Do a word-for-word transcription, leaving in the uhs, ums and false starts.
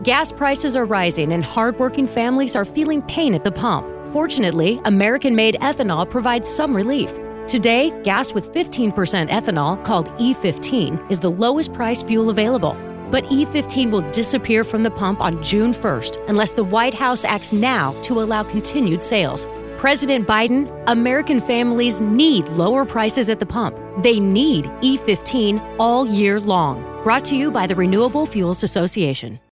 Gas prices are rising and hardworking families are feeling pain at the pump. Fortunately, American-made ethanol provides some relief. Today, gas with fifteen percent ethanol, called E fifteen, is the lowest price fuel available. But E fifteen will disappear from the pump on June first unless the White House acts now to allow continued sales. President Biden, American families need lower prices at the pump. They need E fifteen all year long. Brought to you by the Renewable Fuels Association.